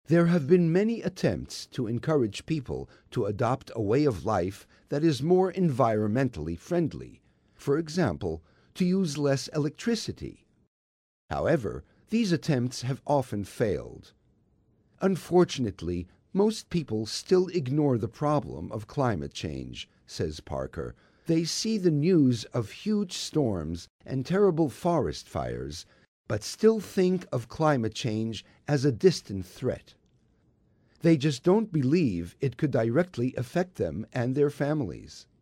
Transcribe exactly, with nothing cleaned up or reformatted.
There have been many attempts to encourage people to adopt a way of life that is more environmentally friendly. For example, to use less electricity. However, these attempts have often failed. Unfortunately, most people still ignore the problem of climate change, says Parker. They see the news of huge storms and terrible forest fires, but still think of climate change as a distant threat. They just don't believe it could directly affect them and their families.